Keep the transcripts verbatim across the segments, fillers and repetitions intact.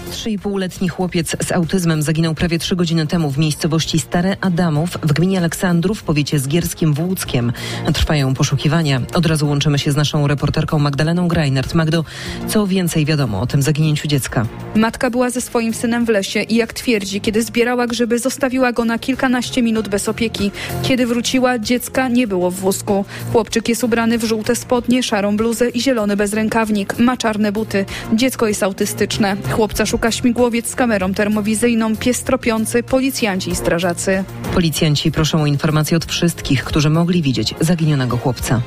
Trzyipółletni chłopiec z autyzmem zaginął prawie trzy godziny temu w miejscowości Stare Adamów w gminie Aleksandrów w powiecie zgierskim w Łódzkiem. Trwają poszukiwania. Od razu łączymy się z naszą reporterką Magdaleną Greinert. Magdo, co więcej wiadomo o tym zaginięciu dziecka? Matka była ze swoim synem w lesie i jak twierdzi, kiedy zbierała grzyby, zostawiła go na kilkanaście minut bez opieki. Kiedy wróciła, dziecka nie było w wózku. Chłopczyk jest ubrany w żółte spodnie, szarą bluzę i zielony bezrękawnik. Ma czarne buty. Dziecko jest autystyczne. Chłopca szuka śmigłowiec z kamerą termowizjną, pies tropiący, policjanci i strażacy. Policjanci proszą o informacje od wszystkich, którzy mogli widzieć zaginionego chłopca.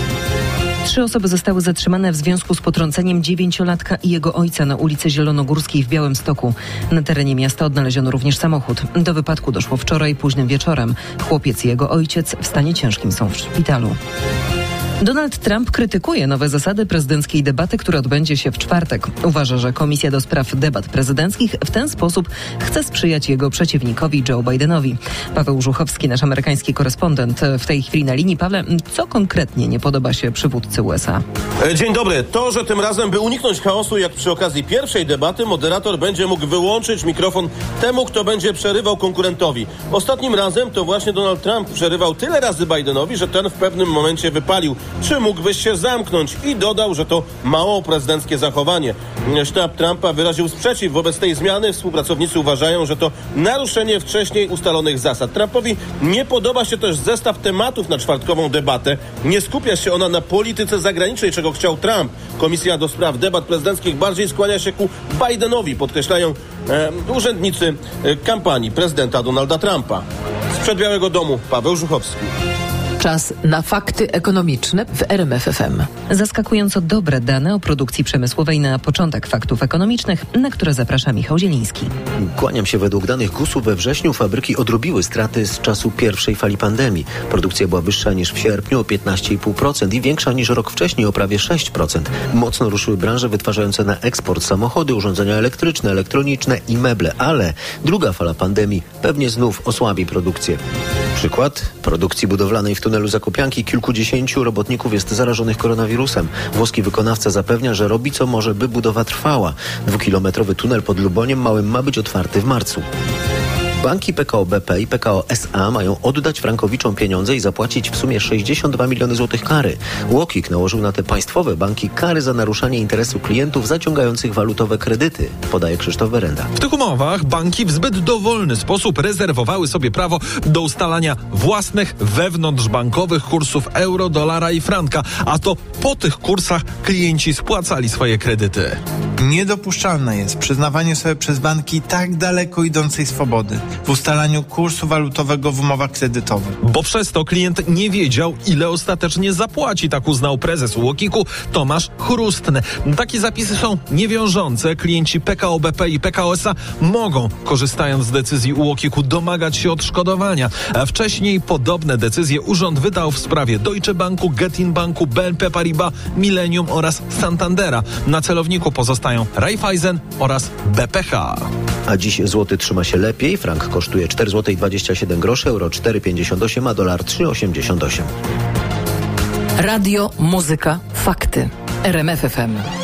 Trzy osoby zostały zatrzymane w związku z potrąceniem dziewięciolatka i jego ojca na ulicy Zielonogórskiej w Białymstoku. Na terenie miasta odnaleziono również samochód. Do wypadku doszło wczoraj późnym wieczorem. Chłopiec i jego ojciec w stanie ciężkim są w szpitalu. Donald Trump krytykuje nowe zasady prezydenckiej debaty, która odbędzie się w czwartek. Uważa, że Komisja do Spraw Debat Prezydenckich w ten sposób chce sprzyjać jego przeciwnikowi Joe Bidenowi. Paweł Żuchowski, nasz amerykański korespondent, w tej chwili na linii. Pawle, co konkretnie nie podoba się przywódcy U S A? Dzień dobry. To, że tym razem, by uniknąć chaosu, jak przy okazji pierwszej debaty, moderator będzie mógł wyłączyć mikrofon temu, kto będzie przerywał konkurentowi. Ostatnim razem to właśnie Donald Trump przerywał tyle razy Bidenowi, że ten w pewnym momencie wypalił: czy mógłbyś się zamknąć? I dodał, że to mało prezydenckie zachowanie. Sztab Trumpa wyraził sprzeciw wobec tej zmiany. Współpracownicy uważają, że to naruszenie wcześniej ustalonych zasad. Trumpowi nie podoba się też zestaw tematów na czwartkową debatę. Nie skupia się ona na polityce zagranicznej, czego chciał Trump. Komisja do Spraw Debat Prezydenckich bardziej skłania się ku Bidenowi, podkreślają e, urzędnicy e, kampanii prezydenta Donalda Trumpa. Sprzed Białego Domu Paweł Żuchowski. Czas na fakty ekonomiczne w R M F F M. Zaskakująco dobre dane o produkcji przemysłowej na początek faktów ekonomicznych, na które zaprasza Michał Zieliński. Kłaniam się. Według danych gusu we wrześniu fabryki odrobiły straty z czasu pierwszej fali pandemii. Produkcja była wyższa niż w sierpniu o piętnaście i pół procent i większa niż rok wcześniej o prawie sześć procent. Mocno ruszyły branże wytwarzające na eksport samochody, urządzenia elektryczne, elektroniczne i meble, ale druga fala pandemii pewnie znów osłabi produkcję. Przykład produkcji budowlanej w tunelu Zakopianki. Kilkudziesięciu robotników jest zarażonych koronawirusem. Włoski wykonawca zapewnia, że robi co może, by budowa trwała. Dwukilometrowy tunel pod Luboniem Małym ma być otwarty w marcu. Banki P K O B P i P K O S A mają oddać frankowiczom pieniądze i zapłacić w sumie sześćdziesiąt dwa miliony złotych kary. UOKiK nałożył na te państwowe banki kary za naruszanie interesu klientów zaciągających walutowe kredyty, podaje Krzysztof Berenda. W tych umowach banki w zbyt dowolny sposób rezerwowały sobie prawo do ustalania własnych wewnątrzbankowych kursów euro, dolara i franka, a to po tych kursach klienci spłacali swoje kredyty. Niedopuszczalne jest przyznawanie sobie przez banki tak daleko idącej swobody w ustalaniu kursu walutowego w umowach kredytowych. Bo przez to klient nie wiedział, ile ostatecznie zapłaci, tak uznał prezes UOKiK-u Tomasz Chrustny. Takie zapisy są niewiążące. Klienci P K O B P i P K O S A mogą, korzystając z decyzji UOKiK-u, domagać się odszkodowania. A wcześniej podobne decyzje urząd wydał w sprawie Deutsche Banku, Getin Banku, B N P Paribas, Millennium oraz Santandera. Na celowniku pozostają Raiffeisen oraz B P H. A dziś złoty trzyma się lepiej. Frank kosztuje cztery złote dwadzieścia siedem groszy, euro cztery pięćdziesiąt osiem, a dolar trzy osiemdziesiąt osiem. Radio, muzyka, fakty. R M F F M.